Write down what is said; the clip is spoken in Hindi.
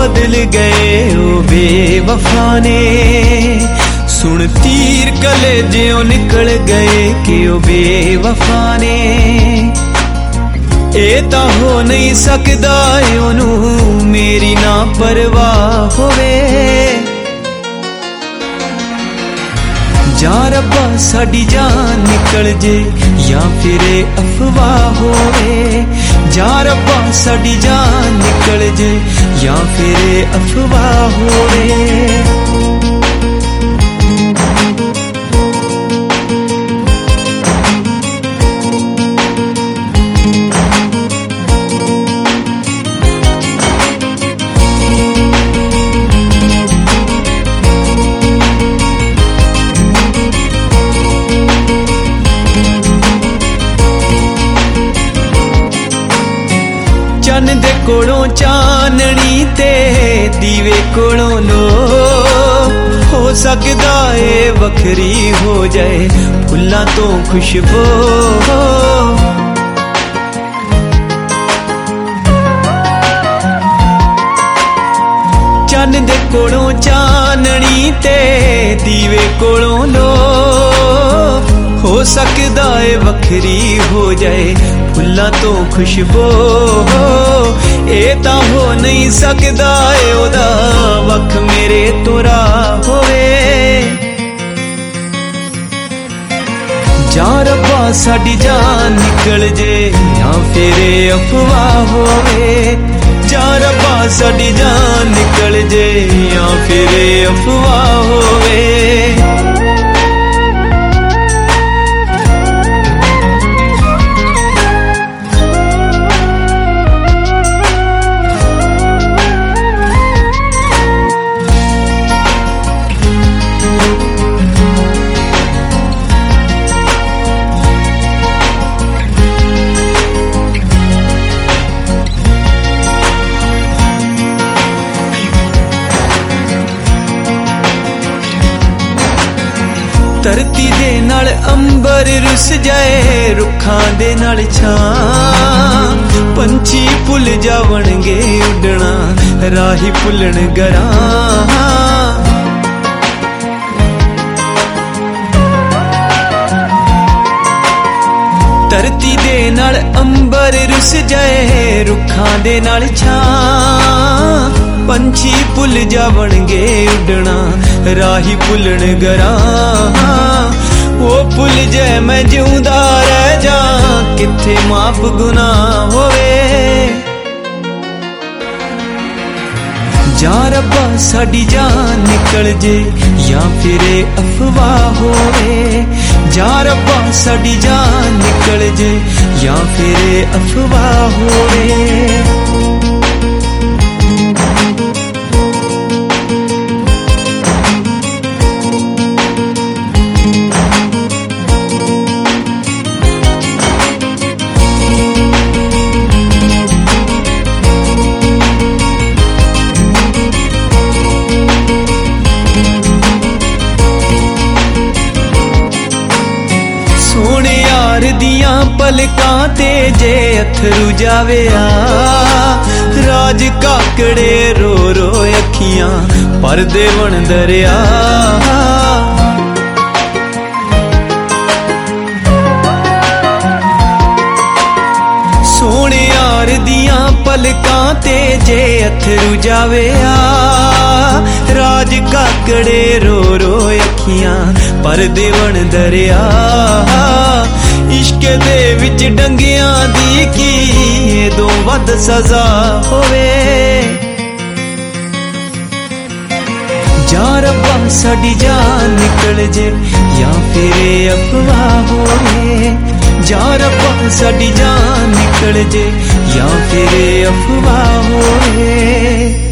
बदल गए ओ बेवफा ने। सुन तीर कलेजों निकल गए कि ओ बेवफा ने। ए तां हो नहीं सकदा ओनू मेरी ना परवाह होवे। जा रब्बा साडी जान निकल जे या फिर अफवाह होवे। जा रब्बा साडी जान निकल जे या फिर अफवाह होवे। चन दे कोलों चाननी ते दीवे कोलों लो। हो सकदा ए वखरी हो जाए फुल्लां तो खुशबू। चन दे कोलों चाननी ते दीवे कोलों लो। हो सकदा ए वखरी हो जाए फुल्लां तो खुशबू। ए तां हो नहीं सकदा ए ओदा वख मेरे तोरा होवे। जा रब्बा साडी जान निकल जे या फिर अफवाह होवे। जा रब्बा साडी जान निकल जे या फिर अफवाह होवे। धरती दे नाल अंबर रुस जाए रुखां दे नाल छां। पंछी भुल जावणगे उड़ना राही भुलन गरां। धरती दे नाल अंबर रुस जाए रुखां दे नाल छां। पंछी भुल जावणगे उड़ना राही भुलन गरां। वो भुल जाए मैं जिउंदा रह जा किथे माफ गुनाह होवे। जा रब्बा साडी जान निकल जे या फिर अफवाह होवे। जा रब्बा साडी जान निकल जे या फिर अफवाह होवे। सोने यार दियां पलकां ते जे अथरू जावे आ। राज काकड़े रो रो अखियां परदे बन दरिया। सोने यार दियां पलकां ते जे अथरू जावे आ। राज काकड़े रो रो अखियां परदे बन दरिया। इश्क दे विच डंगियां दी की दो वध सजा होवे। जा रब्बा साडी जान निकल जे या फिर अफवाह होवे। जा रब्बा साडी जान निकल जे या फिर अफवाह होवे।